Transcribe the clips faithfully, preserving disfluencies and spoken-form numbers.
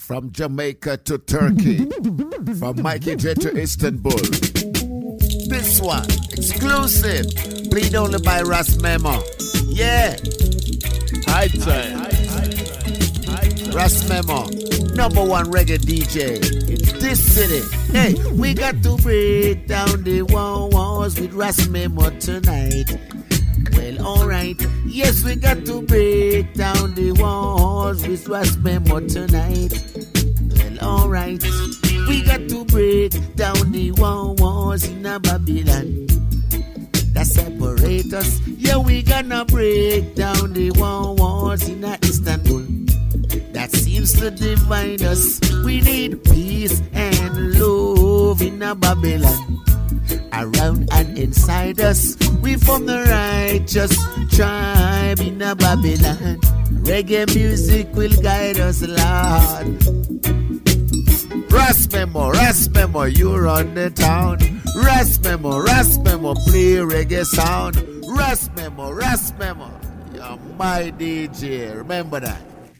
From Jamaica to Turkey, from Mikey J to Istanbul. This one, exclusive, played only by Ras Memo. Yeah. High time. Ras Memo, number one reggae D J in this city. Hey, we got to break down the walls with Ras Memo tonight. Well, alright. Yes, we got to break down the walls with Ras Memo tonight. Well, alright. We got to break down the walls in a Babylon that separate us. Yeah, we gonna break down the walls in a Istanbul that seems to divide us. We need peace and love in a Babylon around and inside us. We from the righteous tribe in a Babylon. Reggae music will guide us, Lord. Ras Memo, Ras Memo, you run the town. Ras Memo, Ras Memo, play reggae sound. Ras Memo, Ras Memo, you're my D J, remember that.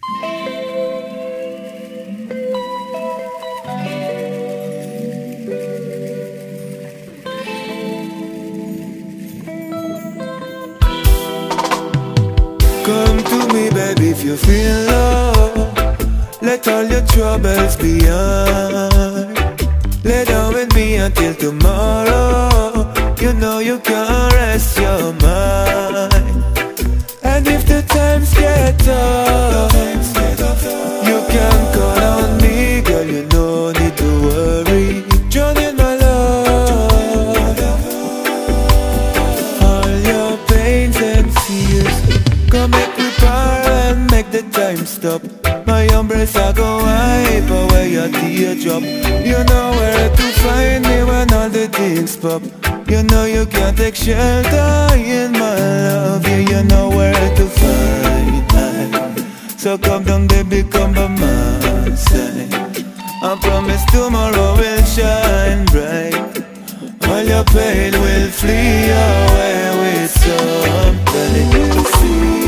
Come to me, baby, if you feel low. Let all your troubles behind. Lay down with me until tomorrow. You know you can't rest your mind. And if the times get tough, you can call on me, girl, you no need to worry. Join in my love. All your pains and fears, come make me power and make the time stop. My umbrella go wipe away your teardrop. You know where to find me when all the things pop. You know you can't take shelter in my love. Yeah, you know where to find me. So come down, baby, come by my side. I promise tomorrow will shine bright. All your pain will flee away with something you see.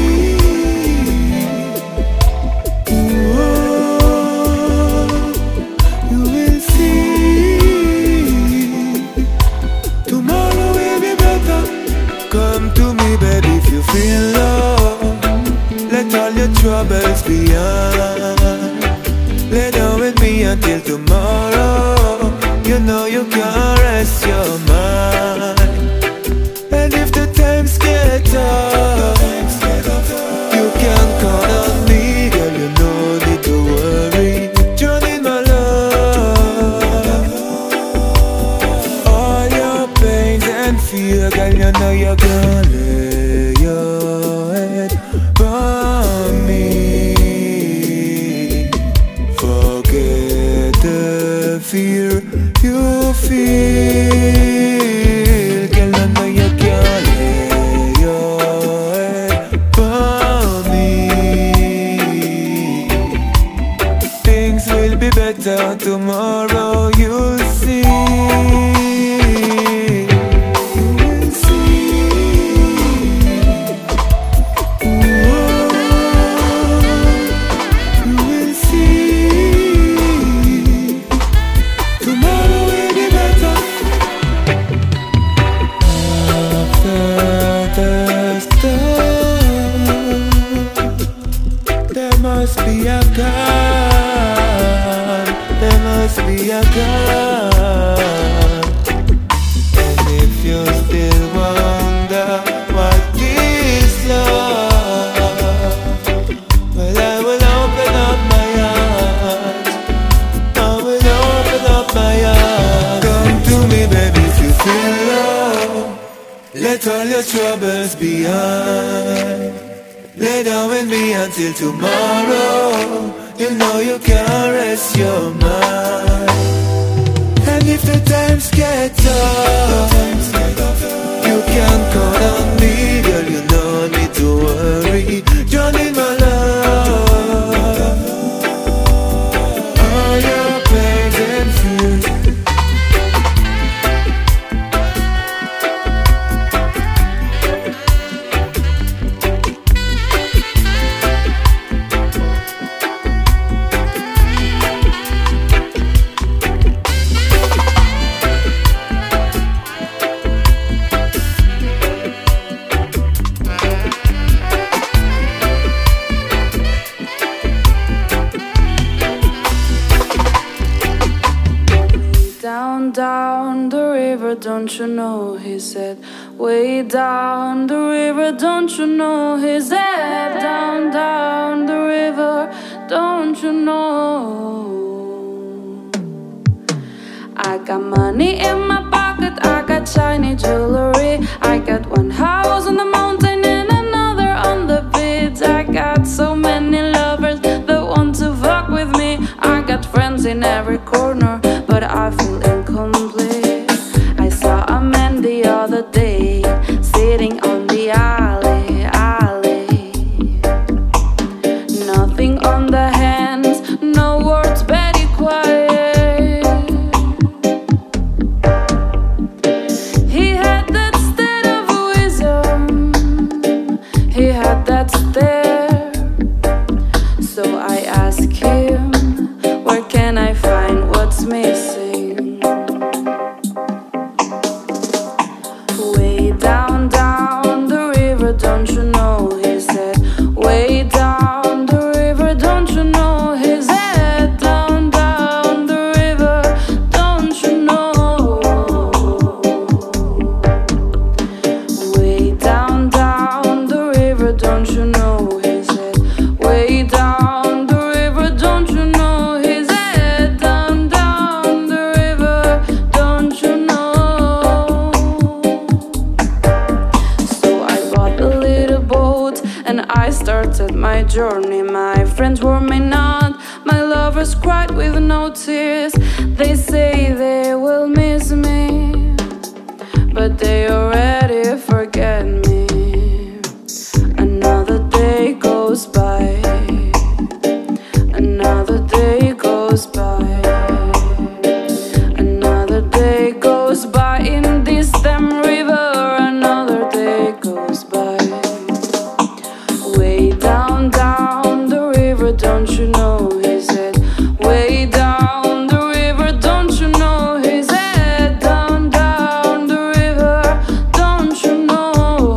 Feel low, let all your troubles behind. Lay down with me until tomorrow. You know you can't rest your mind. And if the times get tough, you can call on me, girl, you no need to worry. Join in my love. All your pains and fear, girl, you know you're gonna your head for me. Forget the fear you feel. Girl, I know you can lay your head for me. Things will be better tomorrow, you'll see. Be a God. And if you still wonder what is love, well, I will open up my heart. I will open up my heart. Come to me, baby, if you feel low. Let all your troubles behind. Lay down with me until tomorrow. You know you can't rest your mind. And if the times get tough, you can call on me, girl, you no need to worry. Join in my love. All your pains and fears. river, don't you know? He said, way down the river, don't you know? He said, down, down the river, don't you know? I got money in my pocket, I got shiny jewelry. I got one house on the mountain and another on the beach. I got so many lovers that want to fuck with me. I got friends in every corner, but I feel incomplete. I saw a man the other day sitting on the alley, alley. Nothing on the hands, no words, very quiet. He had that state of wisdom, he had that stare. So I asked him, where can I find what's missing? Way down, down the river, don't you know? He said, way down the river, don't you know? He said, down, down the river, don't you know? Way down, down the river, don't you know? He said, way down the river, don't you know? He said, down, down the river, don't you know? So I bought a little boat and I started my journey. My friends were me not, my lovers cried with no tears. They say they will miss me, but they already forget me. Another day goes by, another day goes by, another day goes by in this damn river. Another day goes by. Way down, down the river, don't you know? He said, way down the river, don't you know? He said, down, down the river, don't you know?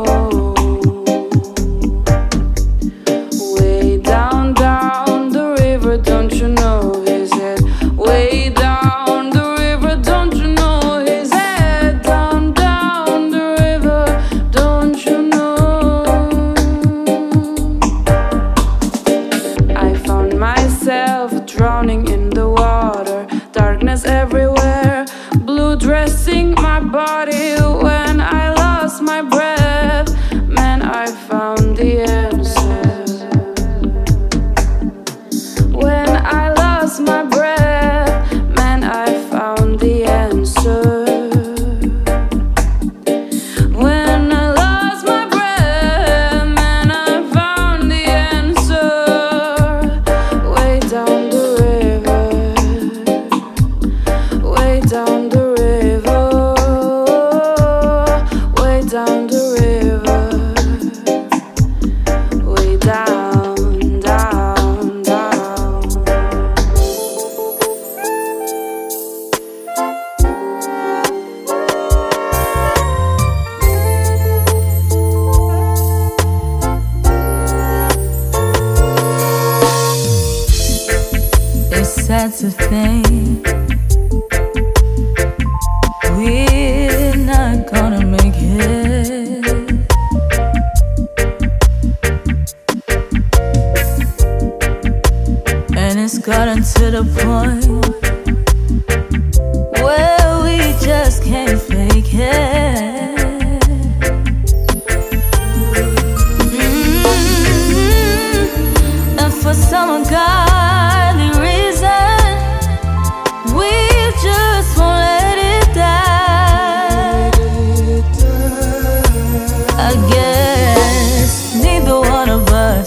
Way down, down the river, don't you know? He said, way down the river, don't you know? He said, down, down the river, don't you know? I found myself drowning in the water, darkness everywhere, blue dressing my body. When I lost my breath, man, I found the answer. When I lost my breath, man, I found the answer. When I lost my breath, man, I found the answer. Way down the river, way down the river, way down the river, way down, down, down. It's sad to think we're not gonna make it. And it's gotten to the point where we just can't fake it. Mm-hmm. And for some ungodly reason, we just won't let it die. I guess neither one of us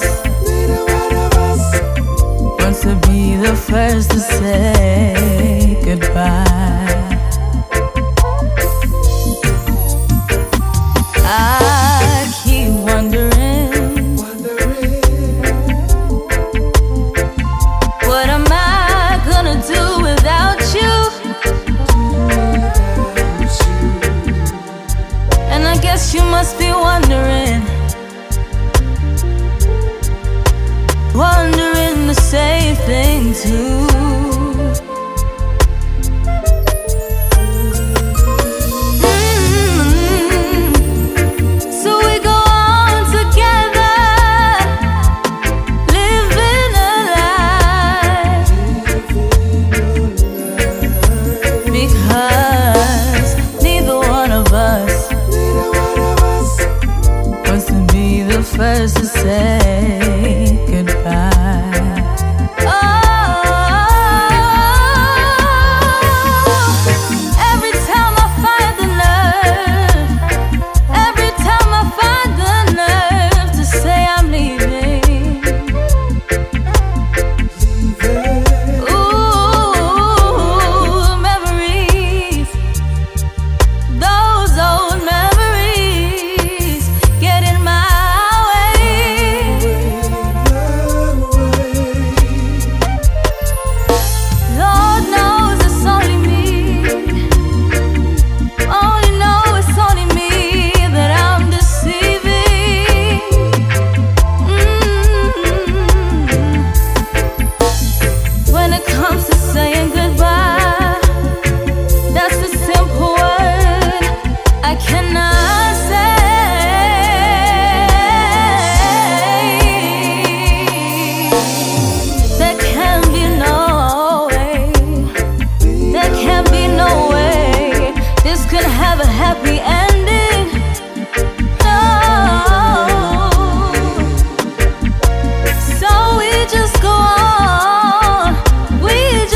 wants to be the first to say goodbye. I keep wondering, what am I gonna do without you? And I guess you must be wondering, wondering the same thing too. comes to saying goodbye, that's a simple word I cannot say. There can be no way, there can be no way this could have a happy ending. No. So we just go on, we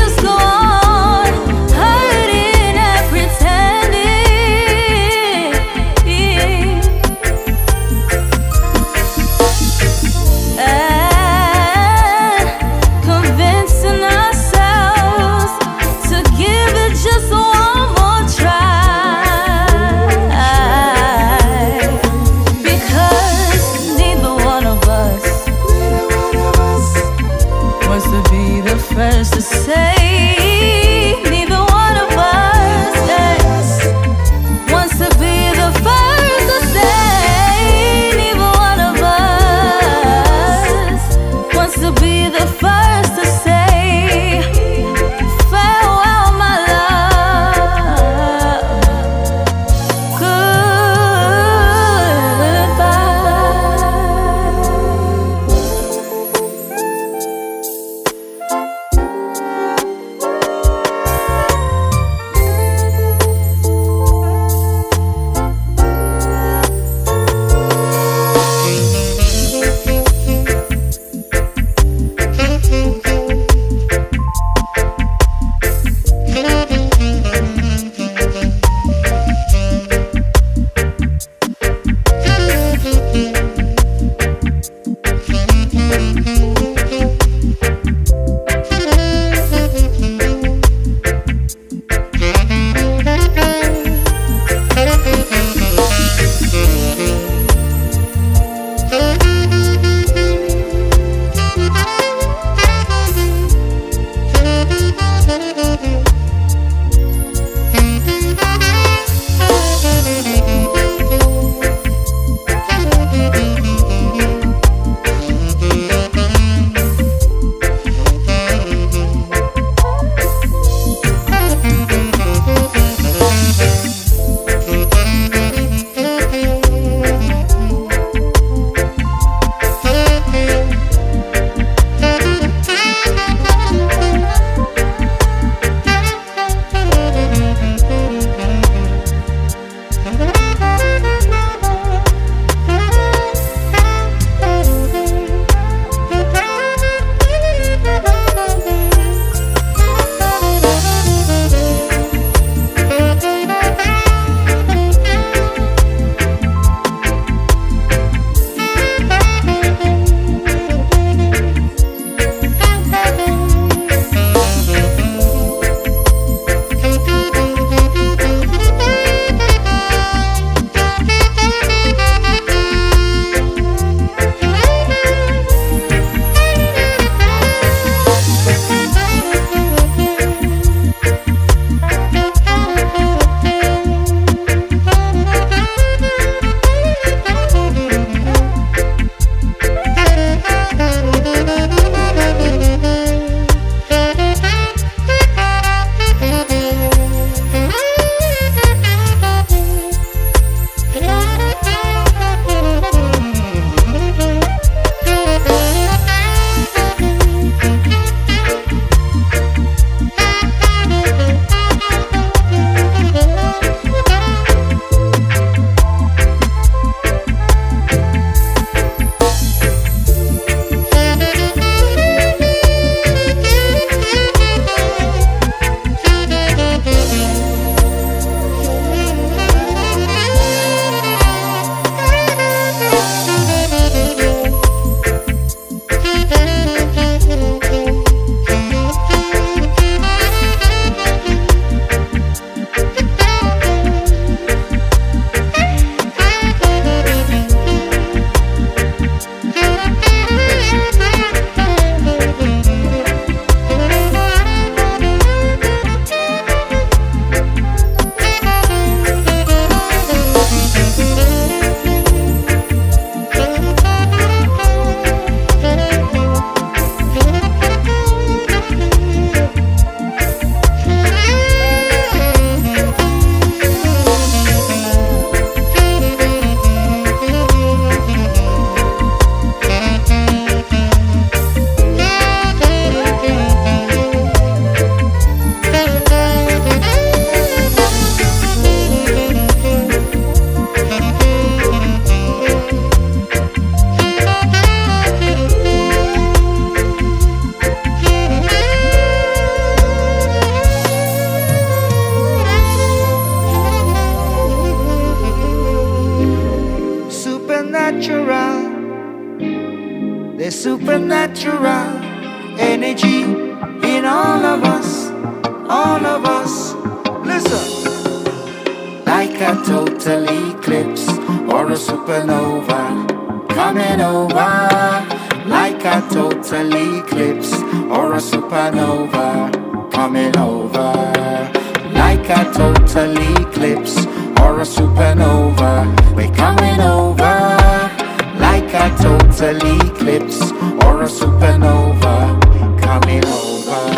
supernatural energy in all of us, all of us. Listen. Like a total eclipse or a supernova coming over. Like a total eclipse or a supernova coming over. Like a total eclipse or a supernova, we're coming over. Like a total eclipse or a supernova coming over.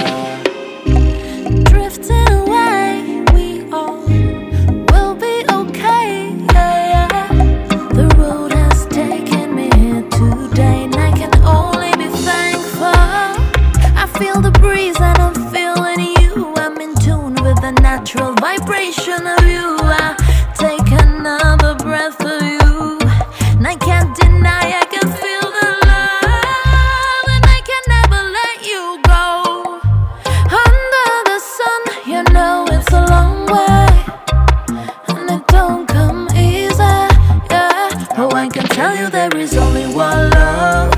Drifting away, we all will be okay, yeah, yeah. The road has taken me here today, and I can only be thankful. I feel the breeze and I'm feeling you. I'm in tune with the natural vibration of you. I take another breath of you, and I can't deny I can feel the love, and I can never let you go. Under the sun, you know it's a long way, and it don't come easy, yeah. Oh, I can tell you there is only one love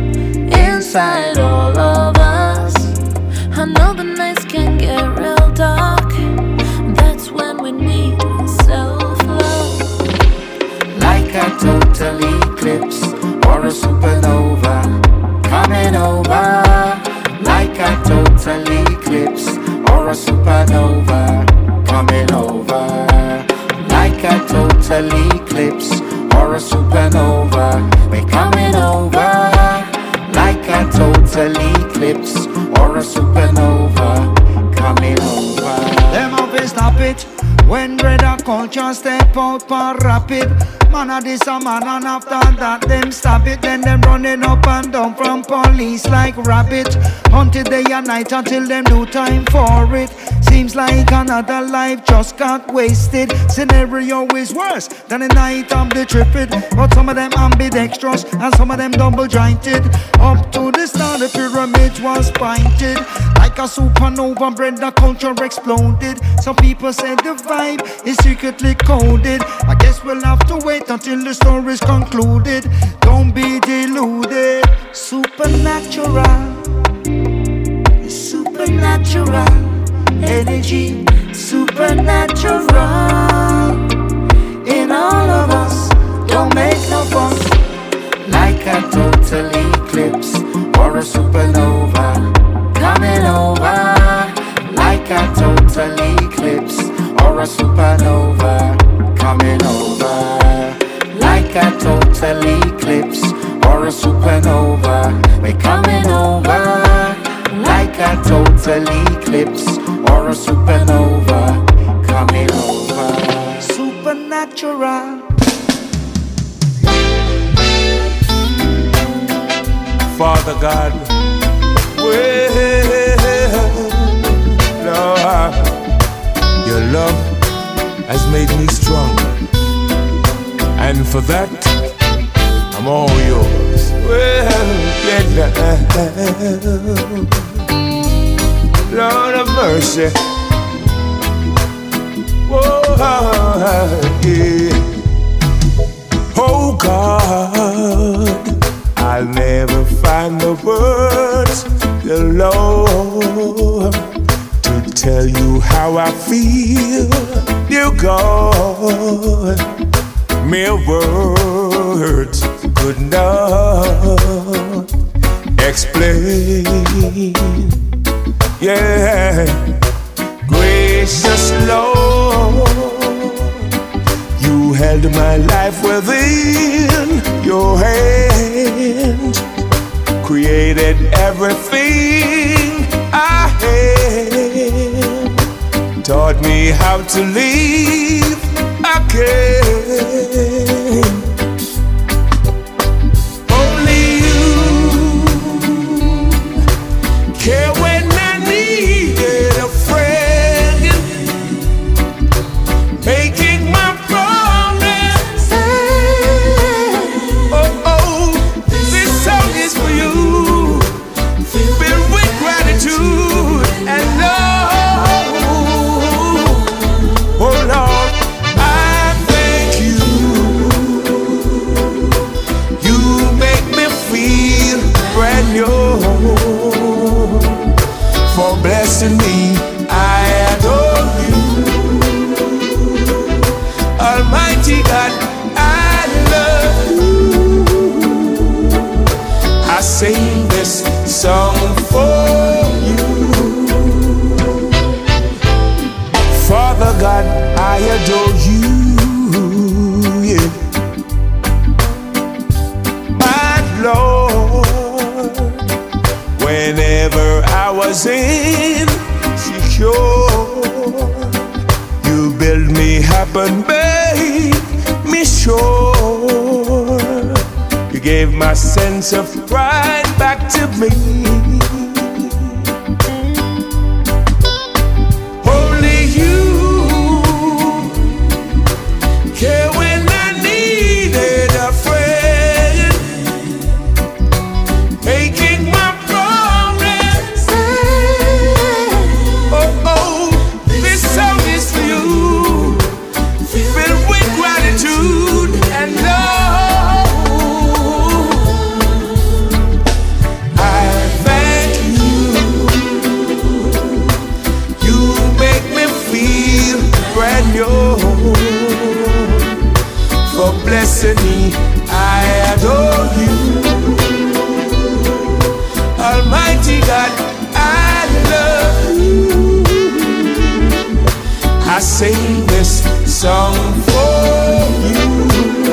inside all of us. I know the nights can get real dark, that's when we need self-love. Like a total eclipse or a supernova coming over. Like a total eclipse or a supernova coming over. Like a total eclipse or a supernova, we're coming over. Like a total eclipse or a supernova coming over. Them have to stop it when Redder Culture step out for rapid. Man a this a man, and after that them stop it. Then them running up and down from police like rabbit, hunted day and night until them do time for it. Seems like another life just got wasted. Scenario is worse than the night of the tripping, but some of them ambidextrous and some of them double jointed. Up to the start the pyramid was pointed. Like a supernova, Redder Culture exploded. Some people say the vibe is secretly coded. I guess we'll have to wait until the story's concluded. Don't be deluded. Supernatural, supernatural energy, supernatural in all of us. Don't make no fuss. Like a total eclipse or a supernova coming over. Like a total eclipse or a supernova coming over. Like a total eclipse or a supernova, we're coming over. Like a total eclipse or a supernova coming over. Supernatural. Father God, well, Lord, your love has made me stronger, and for that I'm all yours. Well, yeah, Lord of mercy, oh, yeah. Oh God, I'll never find the words, dear Lord, to tell you how I feel, dear God. Mere words could not explain. Yeah, gracious Lord, you held my life within your hand, created everything I am, taught me how to live again. Only you care when I needed a friend, making my promise. Oh, oh, this song is for you, filled with gratitude and love. Oh Lord, I thank blessing me. I adore you. Almighty God, I love you. I sing this song for you. Father God, I adore you. Yeah. My Lord, whenever I was insecure, you build me up and made me sure. You gave my sense of pride back to me. Only you care when I needed a friend, making my progress. Oh, oh, this song is for you, filled with gratitude and love. I thank you. You make me feel brand new. For blessing me, I adore you. Almighty God, I love you. I sing this song for you.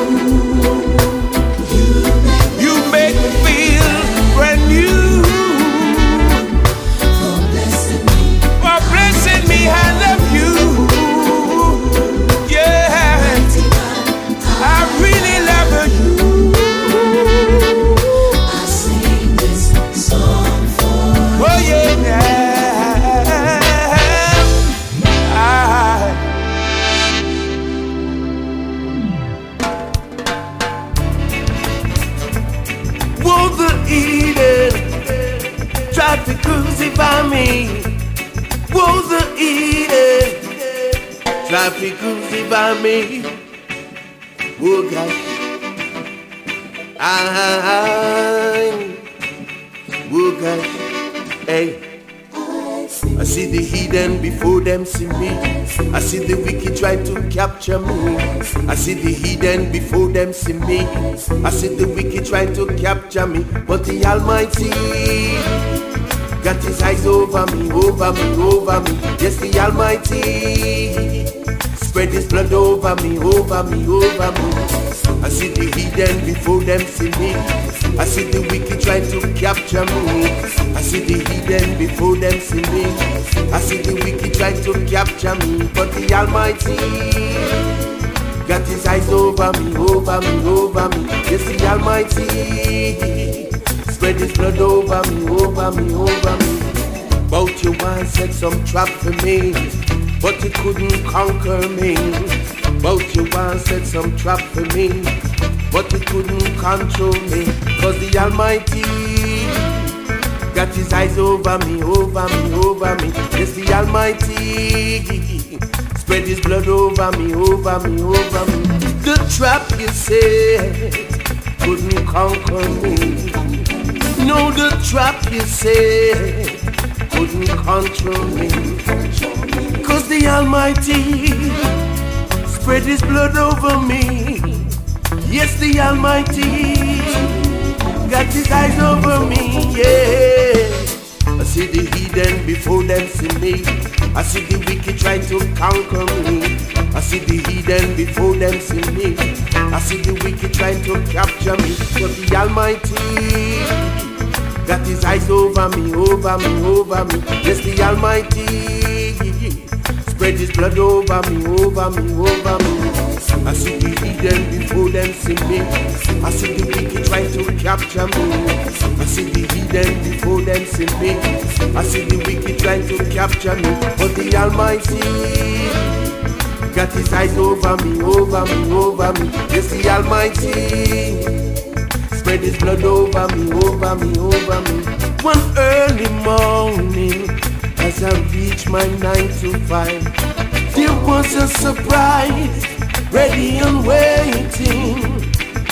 You make me feel brand new. For blessing me, for blessing me, I love you. Yeah, I really love you. I sing this song for you. Oh yeah. I Won't the Eden try to crucify me? Won't the Eden try to crucify me? Oh gosh, I, oh gosh, hey. I see the hidden before them see me. I see the wicked try to capture me. I see the hidden before them see me. I see the wicked try to capture me. But the Almighty got his eyes over me, over me, over me. Yes, the Almighty spread his blood over me, over me, over me. I see the hidden before them see me. I see the wicked trying to capture me. I see the hidden before them see me. I see the wicked trying to capture me. But the Almighty got his eyes over me, over me, over me. Yes, the Almighty spread his blood over me, over me, over me. Bout you once set some trap for me, but you couldn't conquer me. Bout you once set some trap for me, but you couldn't control me. Cause the Almighty got his eyes over me, over me, over me. Yes, the Almighty spread his blood over me, over me, over me. The trap you said couldn't conquer me. No, the trap you said couldn't control me. Cause the Almighty spread his blood over me. Yes, the Almighty got his eyes over me, yeah. I see the hidden before them see me. I see the wicked trying to conquer me. I see the hidden before them see me. I see the wicked trying to capture me. But the Almighty got his eyes over me, over me, over me. Yes, the Almighty spread his blood over me, over me, over me. I see the hidden before them see me. I see the wicked trying to capture me. I see the hidden before them see me. I see the wicked trying to capture me. But the Almighty got his eyes over me, over me, over me. Yes, the Almighty spread his blood over me, over me, over me. One early morning, as I reached my nine to five, there was a surprise, ready and waiting.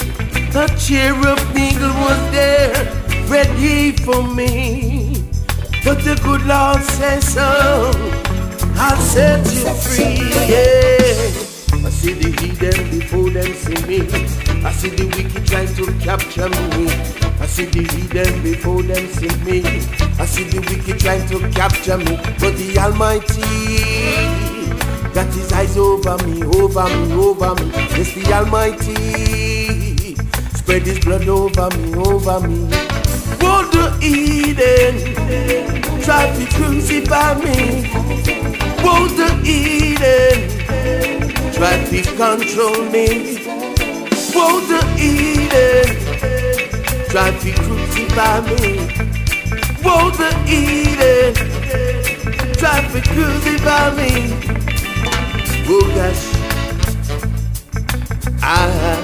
The cherub eagle was there, ready for me. but the good Lord says so. I'll set you free, yeah. I see the heathen before them see me. I see the wicked trying to capture me. I see the heathen before them see me. I see the wicked trying to capture me. But the Almighty got his eyes over me, over me, over me. Yes, the Almighty spread his blood over me, over me. Whoa, the Eden try to crucify me. Whoa, the Eden try to control me. Whoa, the Eden try to crucify me. Whoa, the Eden try to crucify me. Oh gosh, I,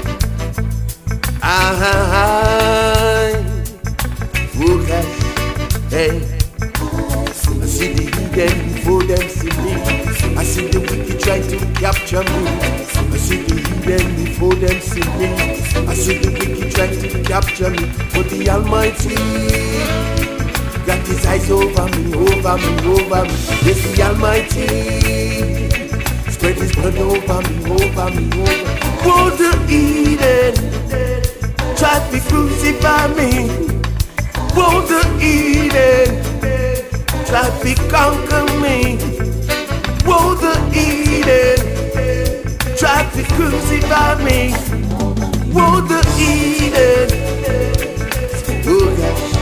I, oh gosh, hey. I see the heathen before them see me. I see the wicked try to capture me. I see the heathen before them see me. I see the wicked try to capture me. But the Almighty got his eyes over me, over me, over me. Yes, the Almighty spread his blood over me, over me, over me. Whoa, the Eden tried to crucify me. Whoa, the Eden tried to conquer me. Whoa, the Eden tried to crucify me. Whoa, the Eden. Oh gosh.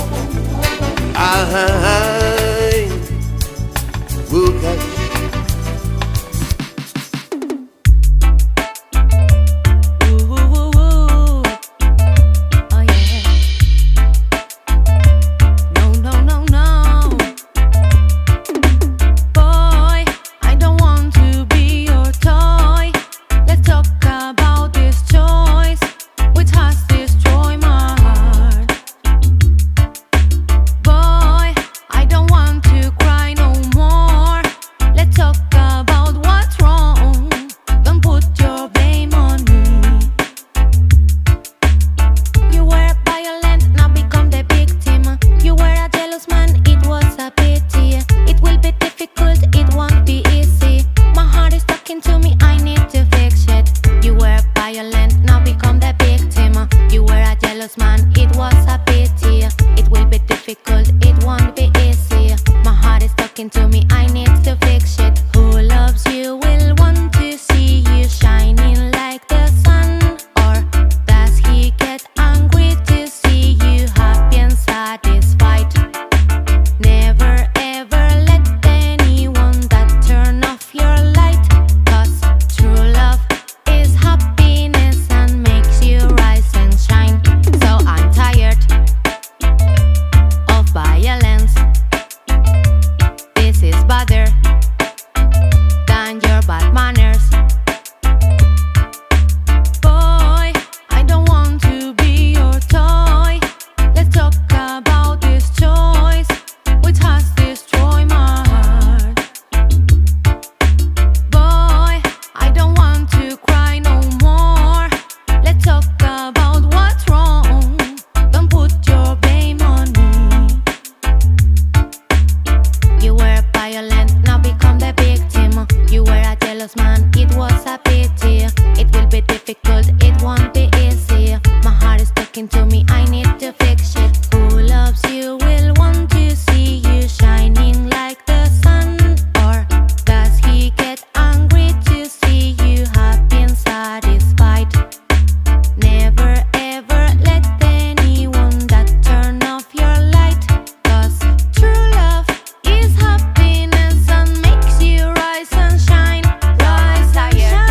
I. Oh gosh. Rise and shine, rise and shine.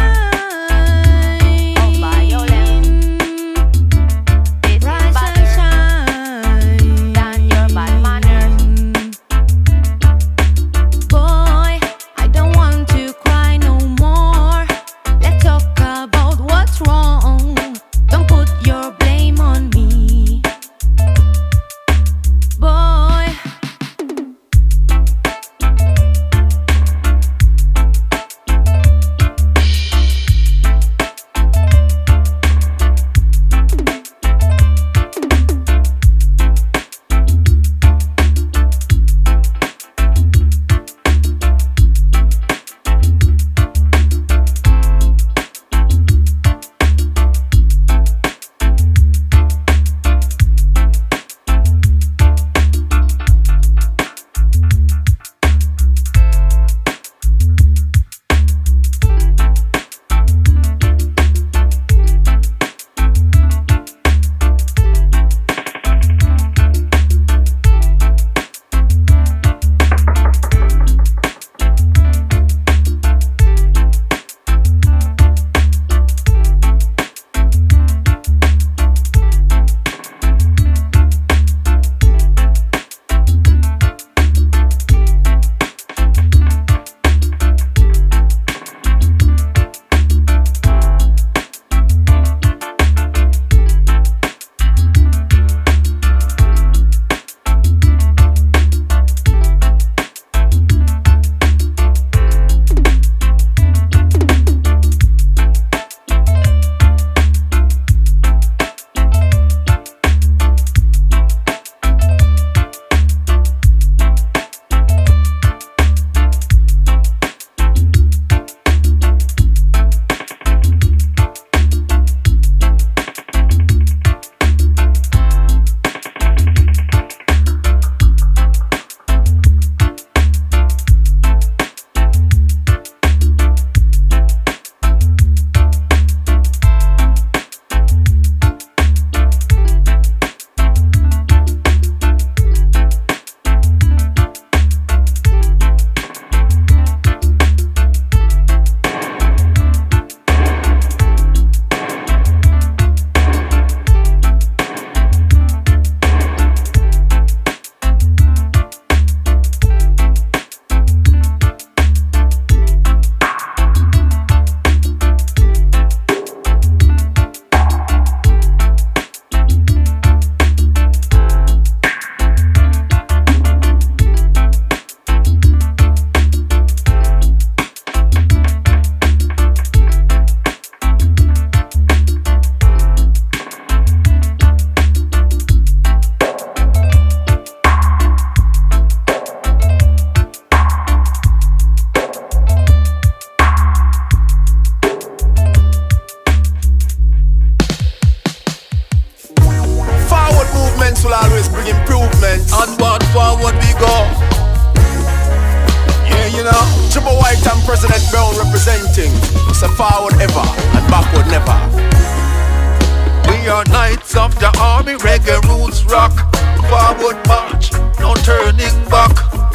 know, Triple White and President Brown representing. It's a forward ever and backward never. We are knights of the army, reggae roots rock. Forward march, no turning back.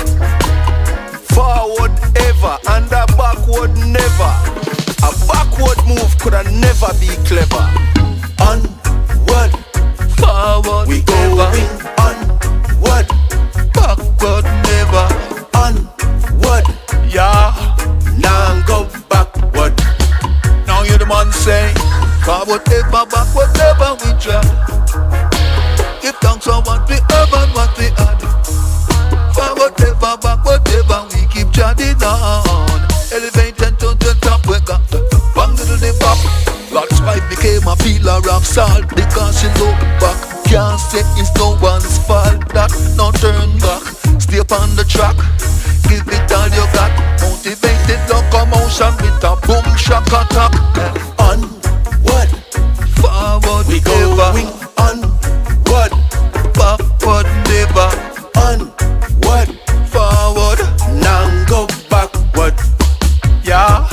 Forward ever and a backward never. A backward move could have never be clever. Onward, forward, we going onward. Backward never. Onward, yeah. Now go backward. Now you the man say, forward ever, backward never we try. Give thanks for what we have and what we had. Forward ever, backward never we keep chatting on. Elevated to the top, we got the bang to the pop. That's why became a pillar of salt, because she look back. Can't say it's no one's fault, that no turn back. Stay upon the track, give it all you got. Motivated locomotion with a boom shock attack. Onward, forward we going onward. Backward never. Onward, forward, now go backward. yeah.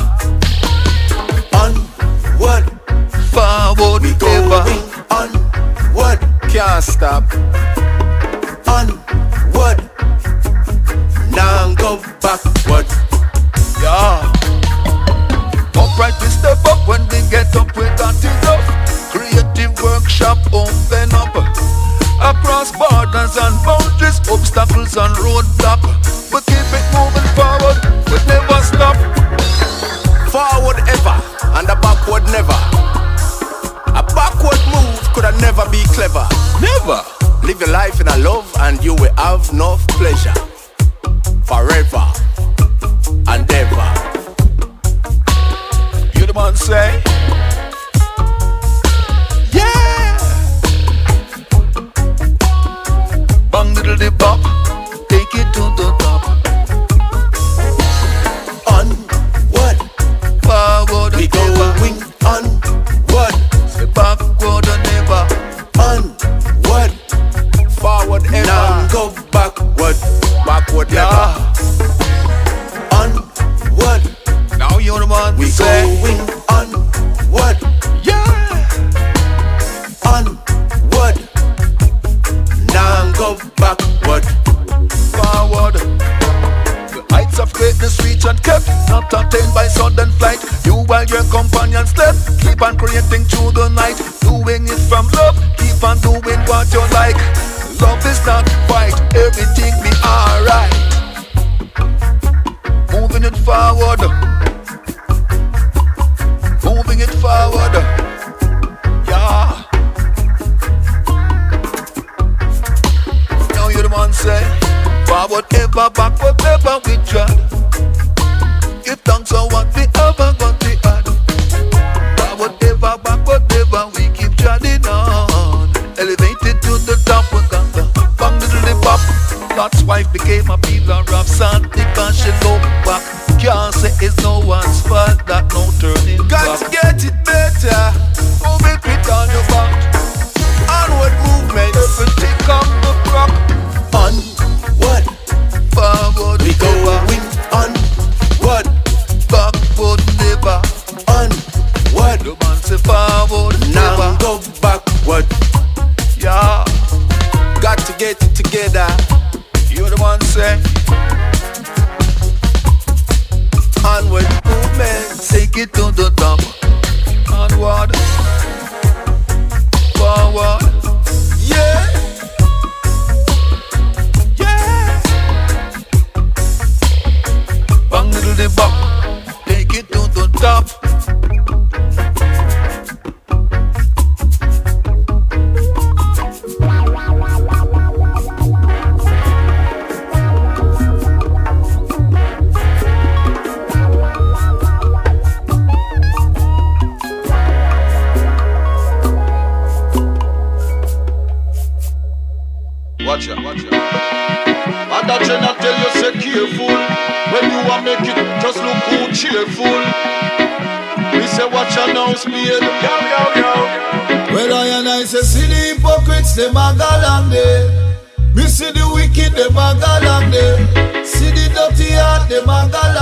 Onward, Forward we ever. going onward. Can't stop. Onward, now go backward. Yeah. Upright we step up, when we get up we got enough. Creative workshop open up. Across borders and boundaries, obstacles and roadblock. We keep it moving forward, we never stop. Forward ever and a backward never. A backward move could have never be clever. Never. Live your life in a love and you will have enough pleasure. Forever and ever. You the man say, yeah. Bang little the bop, take it to the top. Onward, Forward we never. going onward. Say backward never. Onward, forward ever. Now go backward, backward Yeah. never. Onward, Now you the man we say, going onward. yeah. Onward, now go backward. Forward. The heights of greatness reach and kept, not attained by sudden flight. You while your companions slept, keep on creating through the night. Doing it from love, keep on doing what you like. Love is not fight, everything be alright. Moving it forward, moving it forward, yeah. Now you the man say, forward ever, backward never we try. Give thanks for what we ever got we had. Forward ever, backward never we keep chatting on. Elevated to the top, we got the bang little the pop. Lot's wife became a pillar of sand because she look back. Can't say it's no one's fault, that no turning Got back. to get it better. Move it with on your back. Onward movement. Everything come the clock. Onward, Forward we never. going onward. Backward never. Onward, The man say forward now never. go backward. Yeah. Got to get it together. You the man say, Onward movement. take it to the top. Onward. Forward. Yeah, Yeah. Bang little the bop. Take it to the top. Watch out, watch out. And that Jenna tell you say careful. When you a make it, just look good, cheerful. We say watch out now, speed. Yo, yo, yo. Well, I and I say see the hypocrites, them a go along there. Me see the wicked, them a go along there. See the dirty heart, them a go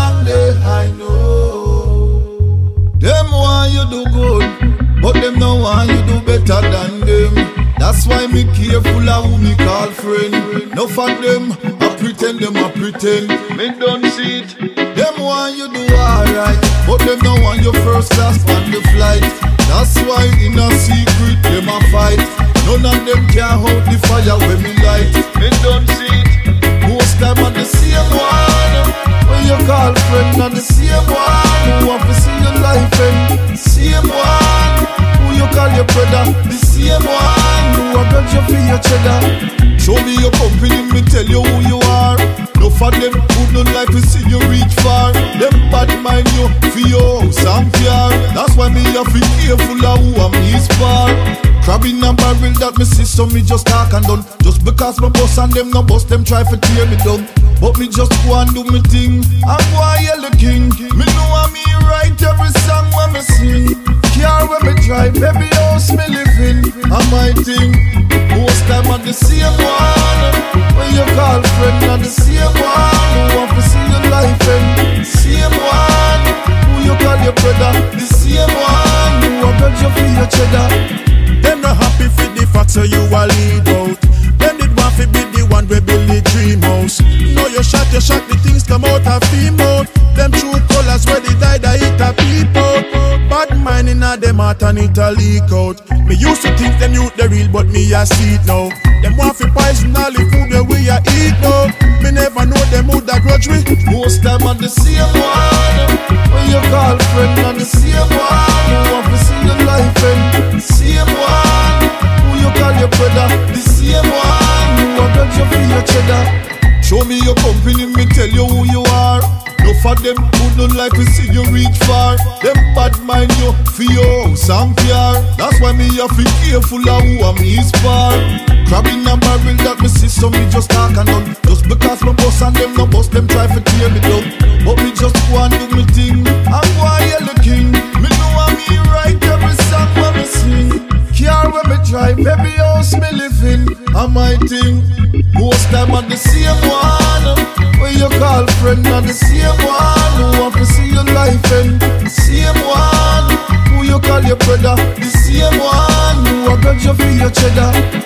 That's why me careful of who me call friend. No for them, I pretend them I pretend. Me don't see it. Them want you do alright, but them don't want you first class on the flight. That's why in a secret them a fight. None of them can hold the fire when me light. Me don't see it. Most time on the same one. When you call friend on the same one. Who want to see your life and same one. Who you call your brother, the same one. Who want to for your cheddar. Show me your company, me tell you who you are. No for them who don't like to see you reach far. Them bad mind you for your house and car. That's why me have to be careful of who I'm his far. Crab in a barrel that me see, so me just talk and done. Just because my boss and them no boss, them try to tear me down. But me just go and do me thing. I'm go and yell the king. Me know I me write every song when me sing. Car when me drive, every house me live in. And my thing, most time on the same one. When you call friend on the same one. Who want to see your life and same one. Who you call your brother, the same one. Who want to you for your cheddar. Them not happy for the fact so you a lead out. Them did want to be the one we build the dream house. Know you shot, you shot, the things come out of fame out. Them true colors where they die, they hit a people. Bad mind in a them heart and it a leak out. Me used to think them youth the real, but me a see it now. Them want to poison all the food that we a eat now. Me never know them who that grudge me. Most time on the same one. When you call friend on the same one. Who want to see your life and same one. Who you call your brother, the same one. Who want to for your cheddar. Show me your company, me tell you who you are. No for them who don't like to see you reach far. Them bad mind you for your house and car. That's why me have to be careful of who I'm his far. Crab in a barrel that me see, so me just talk and done. Just because my boss and them no boss, them try to tear me down. But me just go and do me thing. I'm go and yell the king. Me know I me write every song when me sing. Car when me drive, every house me live in. And my thing, most time on the same one. When you call friend on the same one. Who want to see your life and same one. Who you call your brother, the same one. Who want to you for your cheddar.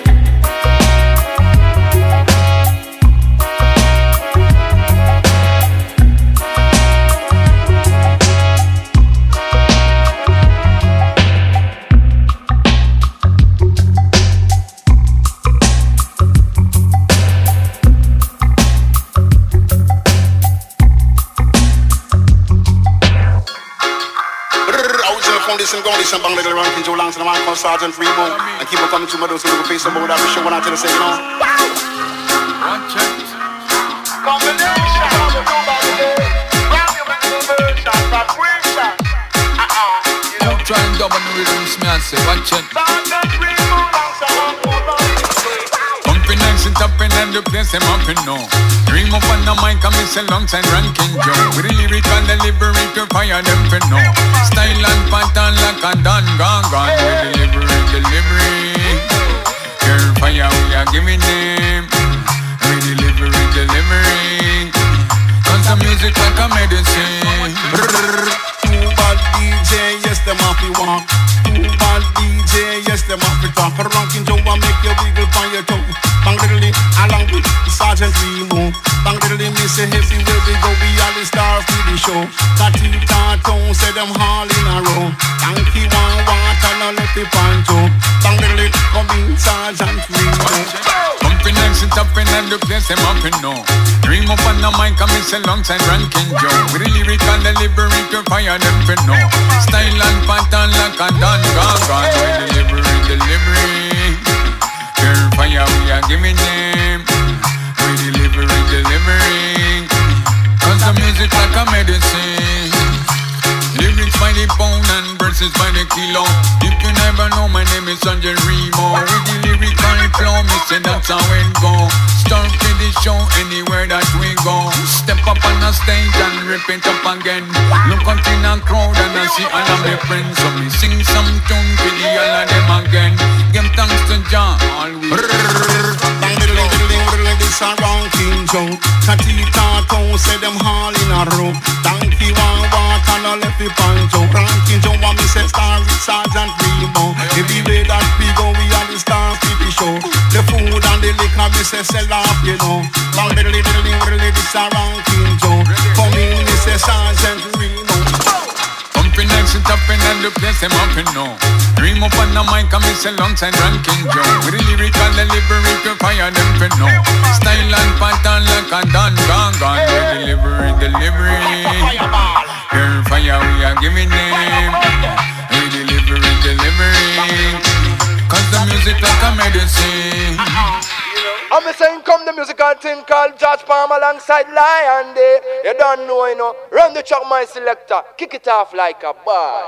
Listen, go listen, bang little ranking Joe Lang to the man called Sergeant Remo. And keep on coming to my doors, so we can face some more that we show one out to the same, you know. Watch it. Combination of the two body day. Grab your mental version, vibration. Uh-uh. Don't try and double the rhythms, me and say, watch it. Sergeant Remo, Lang, so I'm more on the way. Pumping and sit up and the place them up and no. Dream up on the mic and miss a long time ranking Joe. With the lyrical delivery to fire them for no. Style and pattern like a done gone gone. With delivery, delivery. Girl fire we are giving them. With delivery, delivery. Cause the music like a medicine. Too bad D J, yes them happy walk. Too bad D J, yes them happy talk. For ranking Joe I make you wiggle on your tongue. Bang diddly, along with Sergeant Remo. Bang diddly, me say heavy where we go, we all the stars for the show. Tati Taton say them all in a row. Yankee one water, no let the pancho. Bang diddly, come in Sergeant Remo. Pumping and sit up and the place them up and no. Dream up on the mic and miss a long time ranking Joe. With the lyrical delivery to fire them for no. Style and pattern like a done gone gone. With delivery, delivery. Girl fire we are giving them. We delivery, delivery. Cause the music like a medicine. Lyrics by the pound and verses by the kilo. If you never know, my name is Sergeant Remo. With the lyrical flow, me say that's how it go. Start with the show anywhere that we go. Step up on the stage and rip it up again. Look out in a crowd and I see all of my friends. So me sing some tune for the all of them again. Give thanks to Jah, always. Bang diddly diddly diddly, this a ranking Joe. Tati Taton say them all in a row. Donkey one water, no left the pancho. Ranking Joe, what me say star with Sergeant Remo. Everywhere that we go, we are the stars for the show. Mister Ranking Joe. For me, Mister Sergeant Remo. Pumping next it up in the place, them up in now. Dream up on the mic, I'm Mister Longside Ranking Joe. With the lyrical delivery, to fire them for now. Style and pattern like a done, gone, gone. With delivery, delivery. Pure fire we are giving them. We delivery, delivery. Cause the music like a medicine. I'm saying come the musical thing called George Palmer alongside Lion Day. You don't know, you know. Run the track, my selector. Kick it off like a ball.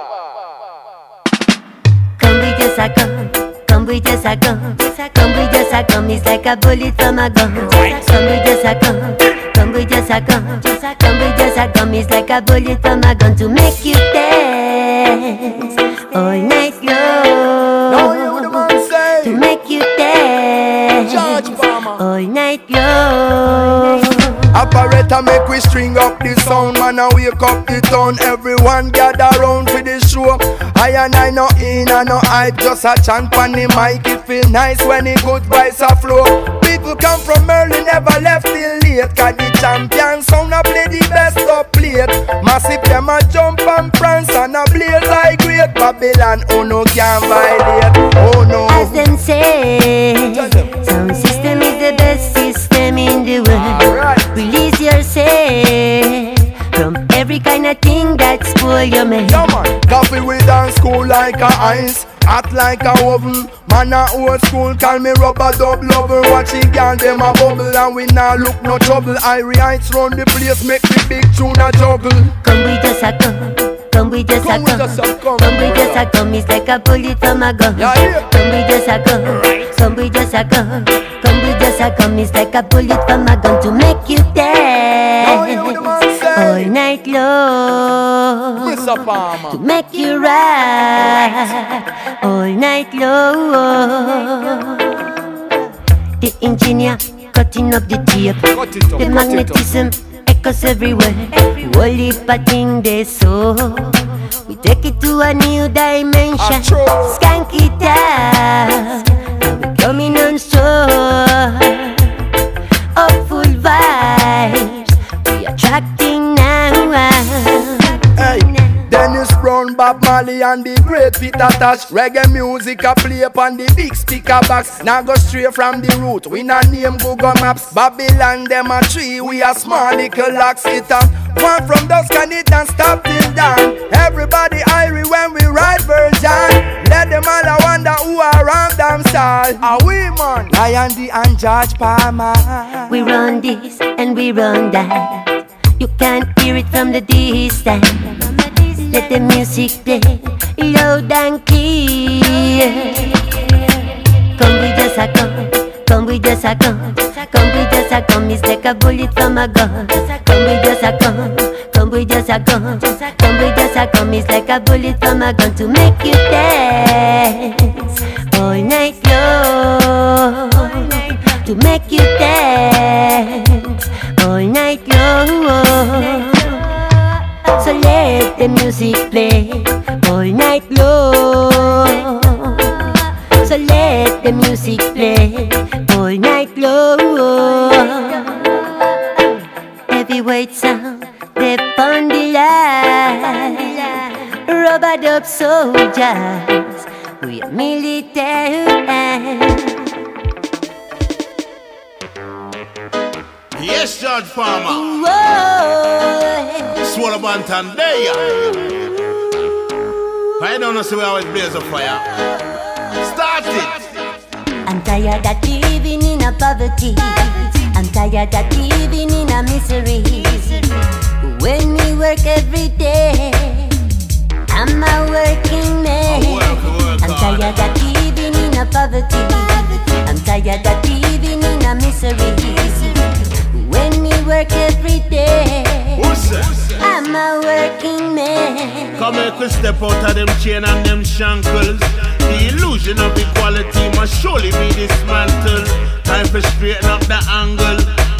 Come we just a come, come we just a come, come we just a come. It's like a bullet from a gun. Come we just a come, come we just a come, come we just a come. It's like a bullet from a gun to make you dance all night long. No, you the man say to make you dance George Palmer all night long. Operator make we string up the sound, man, and wake up the town. Everyone gather round for the show. I and I no in and no hype, just a chant on the mic. It feel nice when the good vibes a flow. People come from early, never left till late. Cause the champion sound a play the best up plate. Massive them a jump and prance and a blaze like great Babylon. Oh no, can't violate. Oh no. As them say, sound system is the best system in the world. Right. Release yourself from every kind of thing that spoil your mind. Yeah man, coffee we dance cool like a ice, hot like a oven. Man a old school, call me rubber dub lover. Watching girl them a bubble and we nah look no trouble. Irie heights round the place, make the big tune a juggle. Come we just a come, come we just a come, come we just a come. It's like a bullet from a gun. Yeah, yeah. Come we just a come, come we just a come, come we just a come. It's like a bullet from a gun to make you dance Oh, you know the man say all night long. Mister Palmer To make you ride all night long. The engineer cutting up the tape. Cut it up, The cut magnetism echoes everywhere. Whole heap of thing they so. We take it to a new dimension. Achoo. Skank it out. Now we coming on strong. Up full vibes. We attracting now. Hey, Dennis Brown, Bob Marley and the great Peter Tosh. Reggae music a play upon the big speaker box. Now go straight from the root, we not name Google Maps. Babylon them a tree, we a small little locks. It a one from dusk and it don't stop till dawn. Everybody irie when we ride version. Let them all a wonder who around them style. Are we man? Lion D and George Palmer. We run this and we run that. You can't hear it from the distance. Let the music play loud and clear. Come we just a come, come we just a come, come we just a come. It's like a bullet from a gun. Come we just a come, come we just a come, come we just a come. It's like a bullet from a gun to make you dance all night long. To make you dance all night long. So let the music play all night long. So let the music play all night long. Heavyweight sound, they on the line. Rubber dub soldiers, we are military. Yes, George Palmer. Whoa. Swallow Bantan there. I don't know see where I was blaze of fire. Start it. I'm tired of living in a poverty. I'm tired of living in a misery. When we work every day, I'm a working man. I'm tired of living in a poverty. I'm tired of living in a misery. When we work every day, I'm a working man. Come make we step out of them chain and them shankles. The illusion of equality must surely be dismantled. Time for straighten up the angle.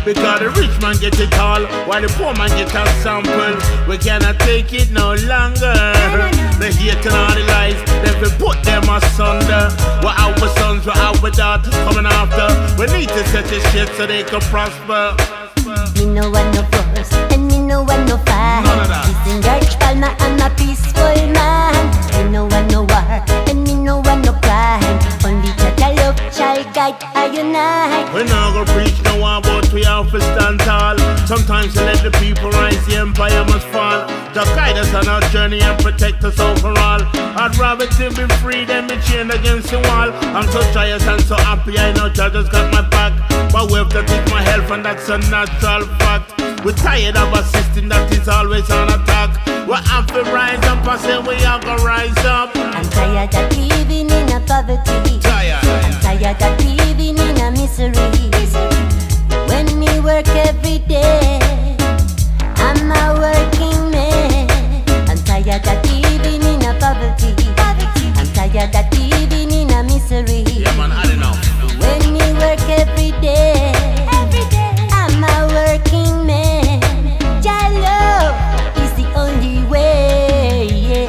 Because the rich man get it all, while the poor man get a sample. We cannot take it no longer. The hate and all the lies, then we put them asunder. We're our sons, we're our daughters coming after. We need to set this shit so they can prosper. Me no want no force, and me no want no fight. Listen, George Palmer, I'm a peaceful man. Me no want no war, and me no want no crime. Only that love shall guide I unite. We not gonna preach no one, but we have to stand tall. Sometimes we let the people rise, the empire must fall. Just guide us on our journey and protect us overall. I'd rather to be free than be chained against the wall. I'm so joyous and so happy, I know judges got my back. But we have to take my health, and that's a natural fact. We're tired of a system that is always on attack. We have to rise up, I say we have to rise up. I'm tired of living in a poverty. Tired. I'm tired of living in a misery. When me work every day, I'm a working man. I'm tired of living in a poverty. I'm tired of living in a misery. Yeah man, I don't know. When me work every day, I'm a working man. Your love is the only way.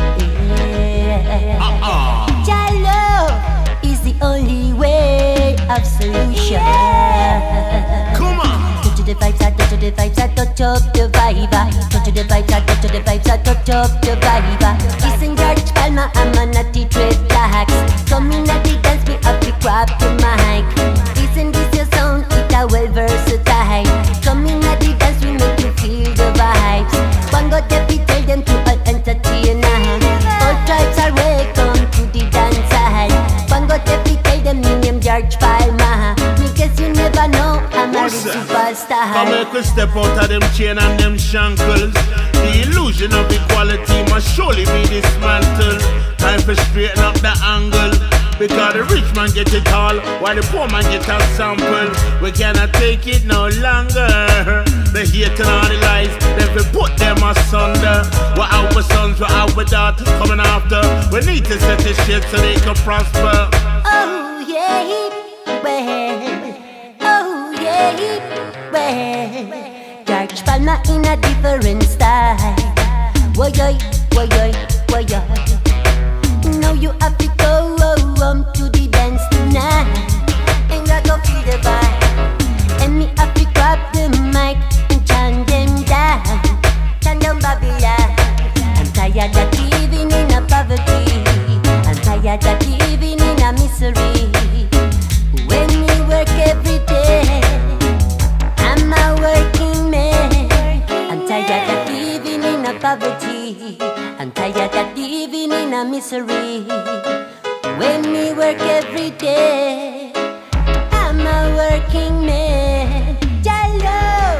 Uh-uh. Your love is the only way of solution. Come on. Touch the vibes, I touch the vibes, I touch up the vibe. Touch the vibes, I touch the vibes, I touch up the vibe. Listen, George Palmer, I'm a natty dreadlocks. Come in at the dance, me up to grab the mic. Listen, this your sound, it a well versatile. Come in at the dance, we make you feel the vibes. One got every tell them to an entertainer. All tribes are welcome to the dance hall. One got every tell them me name George Palmer. Me guess you never know, I'm a superstar. Come make we step out of them chain and them shackles. The illusion of equality must surely be dismantled. Time for straighten up the angle. Because the rich man get it all, while the poor man get a sample. We cannot take it no longer. The hate and all the lies, then we put them asunder. We're our sons, we're our daughters coming after. We need to set this shit so they can prosper. Oh yeah, well, oh yeah, well. George Palmer in a different style. Woy yoy, woy yoy, woy yoy. Now you have to go home to the dance tonight, and I go feel the vibe. And me have to grab the mic and chant them down, chant down Babylon. I'm tired of living in a poverty. I'm tired of living in a misery. When we work every day, I'm a working man. I'm tired of living in a poverty. I'm tired of living in a misery. When we work every day, I'm a working man. Jalo,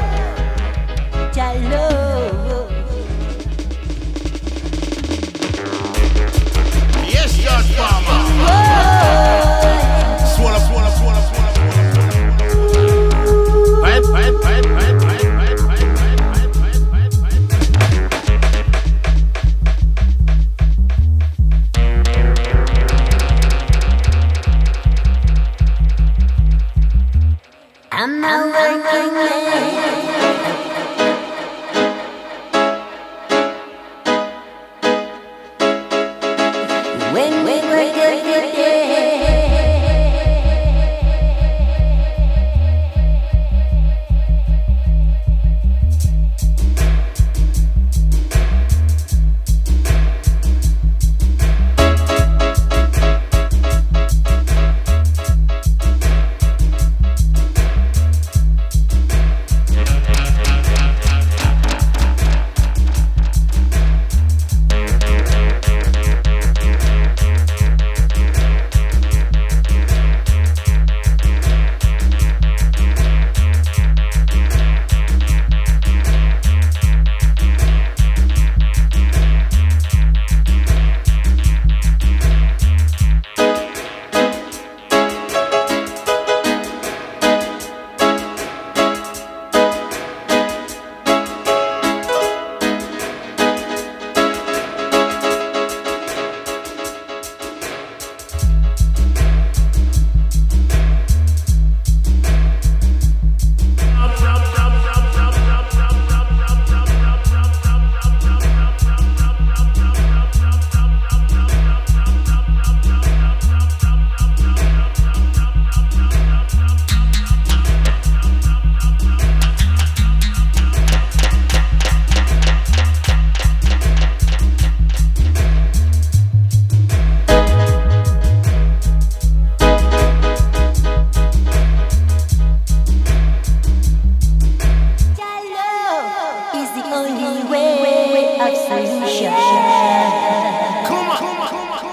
Jalo. Yes, George Palmer. Swallow, swallow, swallow, swallow. Pipe, pipe, pipe, pipe, pipe, pipe, pipe, pipe, pipe, pipe, pipe. of solution. Come on, come on.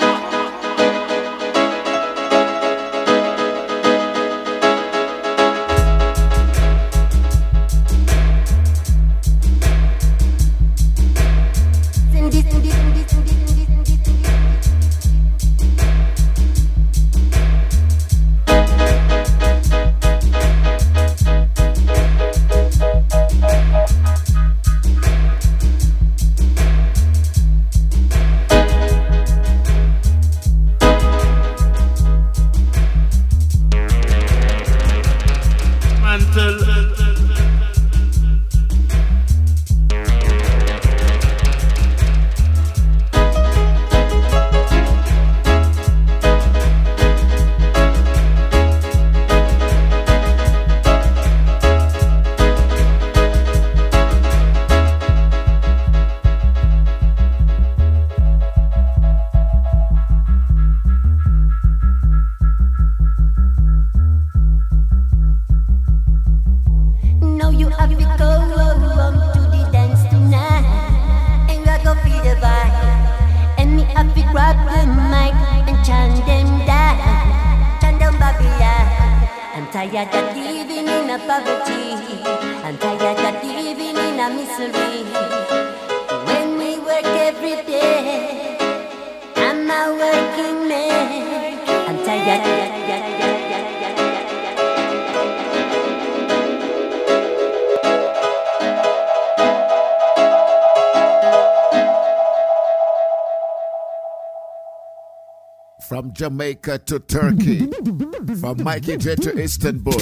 From Jamaica to Turkey, from Mikey J to Istanbul.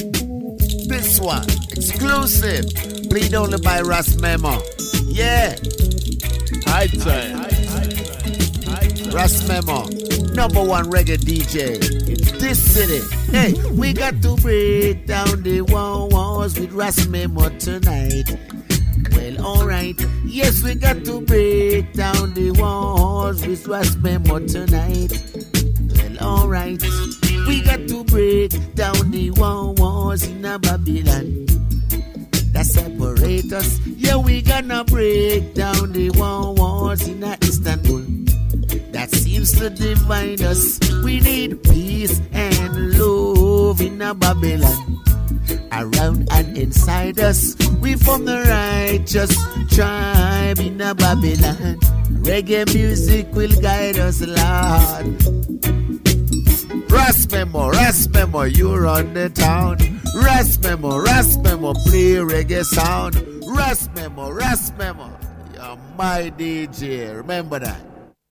This one, exclusive, played only by Ras Memo. Yeah. High time. Ras Memo, number one reggae D J in this city. Hey, we got to break down the walls with Ras Memo tonight. Well, alright, yes, we got to break down the walls with Ras Memo tonight. Well, alright, we got to break down the walls in a Babylon that separate us. Yeah, we gonna break down the walls in a Istanbul that seems to divide us. We need peace and love in a Babylon around and inside us. We from the righteous tribe in a Babylon. Reggae music will guide us, Lord. Ras Memo, Ras Memo, you run the town. Ras Memo, Ras Memo, play reggae sound. Ras Memo, Ras Memo, you're my D J, remember that.